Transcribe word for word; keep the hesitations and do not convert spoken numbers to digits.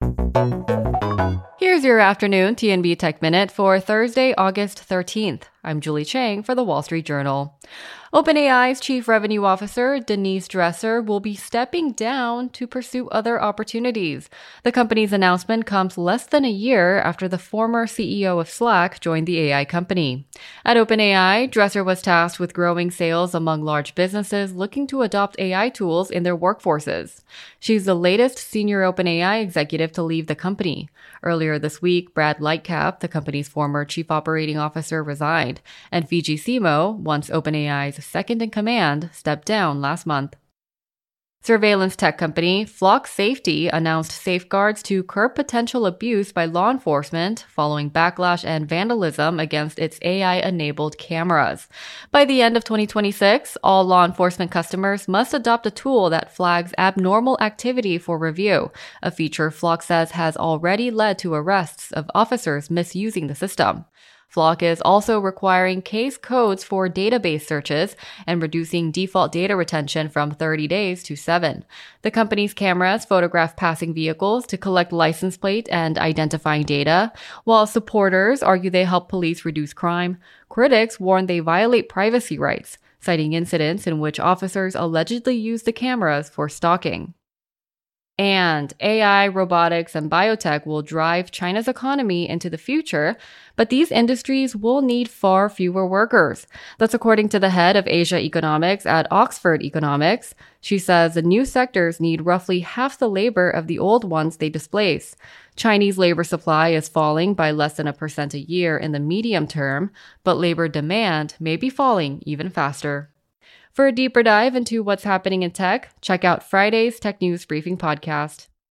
Here's your afternoon T N B Tech Minute for Thursday, August thirteenth. I'm Julie Chang for The Wall Street Journal. OpenAI's Chief Revenue Officer, Denise Dresser, will be stepping down to pursue other opportunities. The company's announcement comes less than a year after the former C E O of Slack joined the A I company. At OpenAI, Dresser was tasked with growing sales among large businesses looking to adopt A I tools in their workforces. She's the latest senior OpenAI executive to leave the company. Earlier this week, Brad Lightcap, the company's former chief operating officer, resigned, and Fidji Simo, once OpenAI's second-in-command, stepped down last month. Surveillance tech company Flock Safety announced safeguards to curb potential abuse by law enforcement following backlash and vandalism against its A I-enabled cameras. By the end of twenty twenty-six, all law enforcement customers must adopt a tool that flags abnormal activity for review, a feature Flock says has already led to arrests of officers misusing the system. Flock is also requiring case codes for database searches and reducing default data retention from thirty days to seven. The company's cameras photograph passing vehicles to collect license plate and identifying data, while supporters argue they help police reduce crime. Critics warn they violate privacy rights, citing incidents in which officers allegedly use the cameras for stalking. And A I, robotics, and biotech will drive China's economy into the future, but these industries will need far fewer workers. That's according to the head of Asia Economics at Oxford Economics. She says the new sectors need roughly half the labor of the old ones they displace. Chinese labor supply is falling by less than a percent a year in the medium term, but labor demand may be falling even faster. For a deeper dive into what's happening in tech, check out Friday's Tech News Briefing podcast.